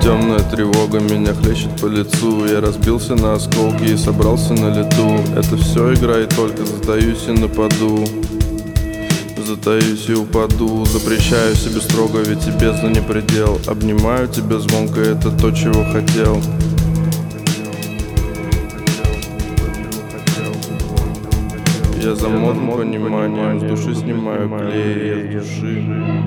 Темная тревога меня хлещет по лицу. Я разбился на осколки и собрался на лету. Это все игра, и только затаюсь и нападу. Затаюсь и упаду. Запрещаю себе строго, ведь и бездна не предел. Обнимаю тебя звонко, это то, чего хотел. Я замотан пониманием, с души снимаю клей, я с души.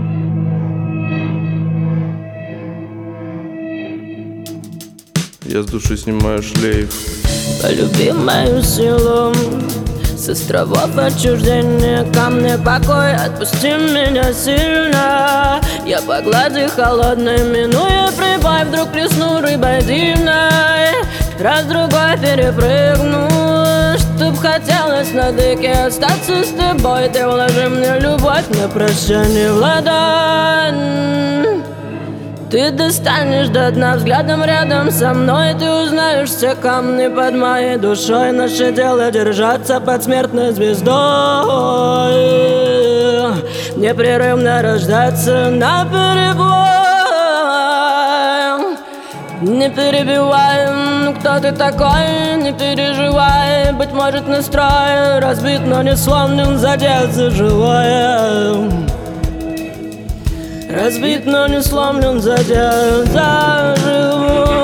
Я с души снимаю шлейф. Полюби мою силу, с островов отчуждения ко мне покой, отпусти меня сильно. Я по глади холодной, минуя прибой, вдруг плесну рыбой дивной. Раз-другой перепрыгну, чтоб хотелось на дыке остаться с тобой. Ты вложи мне любовь на прощание в ладонь. Ты достанешь до дна взглядом рядом со мной. Ты узнаешь все камни под моей душой. Наше дело держаться под смертной звездой, непрерывно рождаться наперебой. Не перебивай, кто ты такой, не переживай. Быть может настрой разбит, но не сломлен, задет за живое. Разбит, но не сломлен, задет за живое.